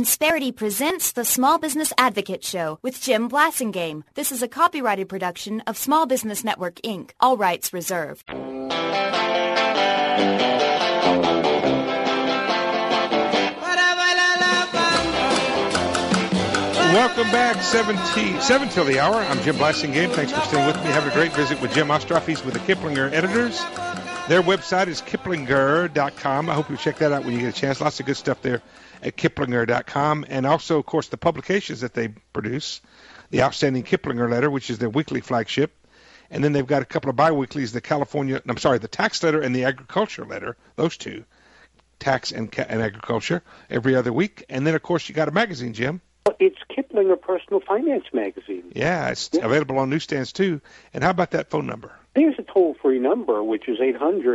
Insperity presents the Small Business Advocate Show with Jim Blasingame. This is a copyrighted production of Small Business Network, Inc., all rights reserved. Welcome back, 7 till the hour. I'm Jim Blasingame. Thanks for staying with me. Having a great visit with Jim Ostroff. He's with the Kiplinger editors. Their website is kiplinger.com. I hope you check that out when you get a chance. Lots of good stuff there at kiplinger.com. And also, of course, the publications that they produce. The Outstanding Kiplinger Letter, which is their weekly flagship. And then they've got a couple of biweeklies, the Tax Letter and the Agriculture Letter, those two, Tax and Agriculture, every other week. And then, of course, you got a magazine, Jim. It's Kiplinger Personal Finance Magazine. Yeah, it's available on newsstands, too. And how about that phone number? There's a toll-free number, which is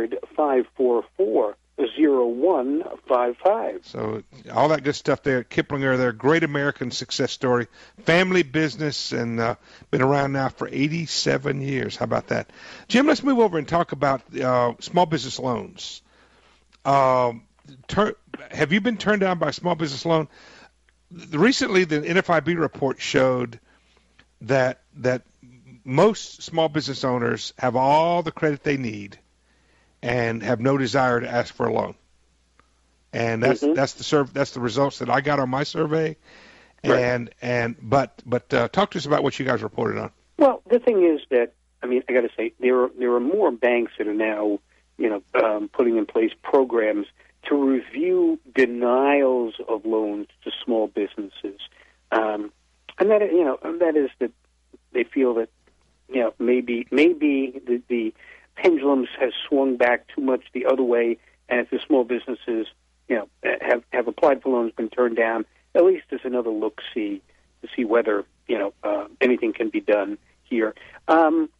800-544-0155. So all that good stuff there at Kiplinger. They're a great American success story. Family business and been around now for 87 years. How about that? Jim, let's move over and talk about small business loans. Have you been turned down by a small business loan? Recently, the NFIB report showed that most small business owners have all the credit they need and have no desire to ask for a loan. And that's the results that I got on my survey. And right. But talk to us about what you guys reported on. Well, the thing is that I got to say there are more banks that are now putting in place programs to review denials of loans to small businesses, and that is that they feel that maybe the pendulums has swung back too much the other way, and if the small businesses have applied for loans, been turned down, at least there's another look-see to see whether anything can be done here. And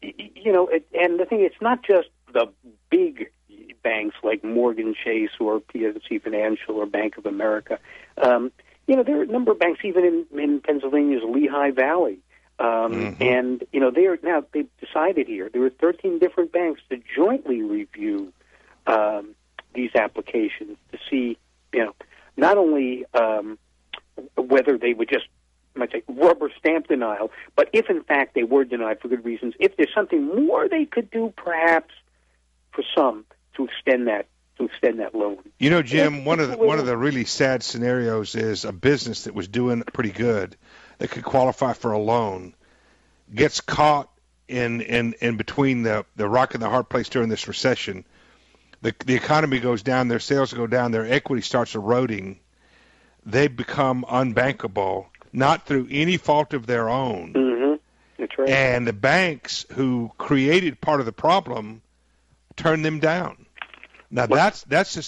the thing, it's not just the big banks like Morgan Chase or PNC Financial or Bank of America. There are a number of banks even in Pennsylvania's Lehigh Valley. And, they've decided here, there are 13 different banks to jointly review these applications to see, not only whether they would just, rubber stamp denial, but if in fact they were denied for good reasons, if there's something more they could do perhaps for some to extend that loan. Jim, one of the really sad scenarios is a business that was doing pretty good that could qualify for a loan gets caught in between the rock and the hard place during this recession. The economy goes down, their sales go down, their equity starts eroding. They become unbankable, not through any fault of their own. Mm-hmm. That's right. And the banks who created part of the problem turn them down. Now to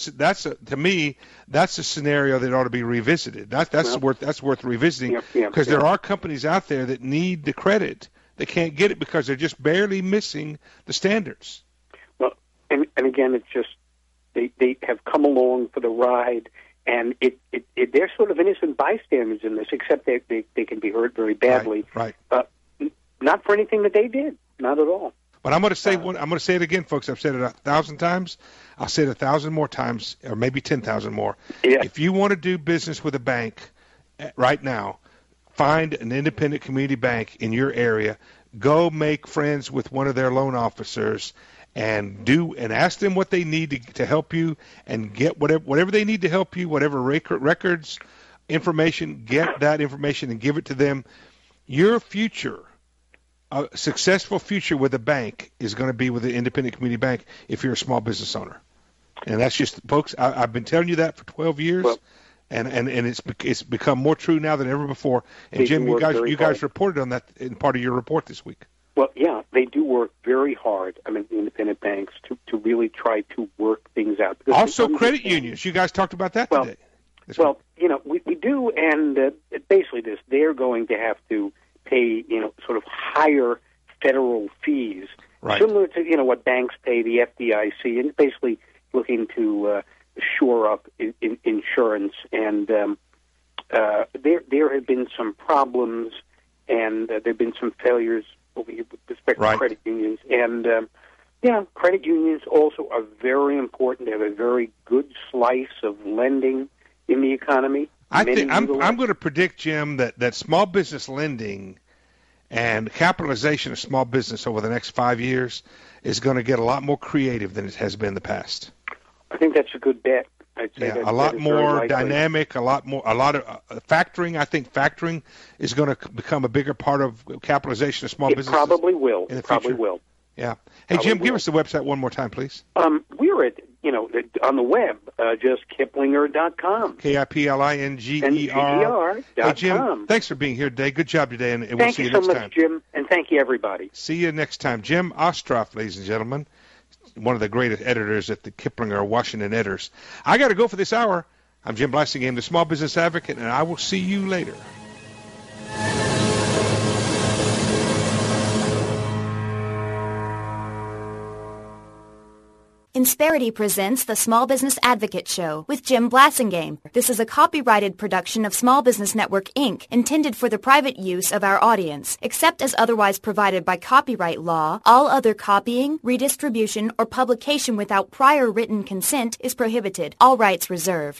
me that's a scenario that ought to be revisited. That's worth revisiting because there are companies out there that need the credit. They can't get it because they're just barely missing the standards. Well, and again, it's just they have come along for the ride, and they're sort of innocent bystanders in this, except they can be hurt very badly. Right. Not for anything that they did, not at all. But I'm going to say I'm going to say it again, folks. I've said it 1,000 times. I'll say it 1,000 more times, or maybe 10,000 more. Yeah. If you want to do business with a bank right now, find an independent community bank in your area. Go make friends with one of their loan officers, and ask them what they need to help you, and get whatever they need to help you, whatever records, information. Get that information and give it to them. Your future. A successful future with a bank is going to be with an independent community bank if you're a small business owner. And that's just, folks, I've been telling you that for 12 years, and it's become more true now than ever before. And Jim, you guys reported on that in part of your report this week. Well, yeah, they do work very hard, the independent banks, to really try to work things out. Also credit unions. You guys talked about that today. Well, we do, and basically they're going to have to pay, sort of higher federal fees, right, similar to, what banks pay the FDIC, and basically looking to shore up insurance. And there have been some problems, and there have been some failures over here with respect to credit unions. And, credit unions also are very important. They have a very good slice of lending in the economy. I'm going to predict, Jim, that small business lending and capitalization of small business over the next 5 years is going to get a lot more creative than it has been in the past. I think that's a good bet. I'd say a lot more dynamic, a lot of factoring. I think factoring is going to become a bigger part of capitalization of small businesses. It probably will. In the probably future. Will. Yeah. Hey, Jim, give us the website one more time, please. We're at, on the web, just Kiplinger.com. KIPLINGER. Hey, Jim, thanks for being here today. Good job today, and we'll see you next time. Thank you so much, Jim, and thank you, everybody. See you next time. Jim Ostroff, ladies and gentlemen, one of the greatest editors at the Kiplinger Washington Editors. I got to go for this hour. I'm Jim Blasingame, the Small Business Advocate, and I will see you later. Insperity presents the Small Business Advocate Show with Jim Blasingame. This is a copyrighted production of Small Business Network, Inc., intended for the private use of our audience. Except as otherwise provided by copyright law, all other copying, redistribution, or publication without prior written consent is prohibited. All rights reserved.